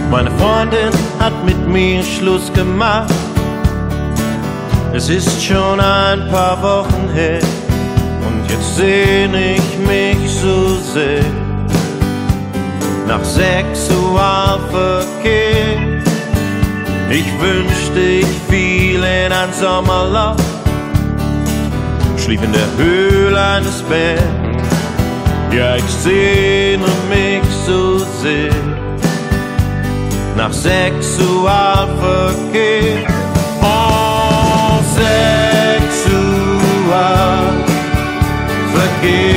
Meine Freundin hat mit mir Schluss gemacht. Es ist schon ein paar Wochen her und jetzt sehne ich mich so sehr nach Sexualverkehr. Ich wünschte, ich fiel in ein Sommerloch, schlief in der Höhle eines Bären. Ja, ich sehne mich so sehr nach Sexualverkehr. Oh, Sexualverkehr.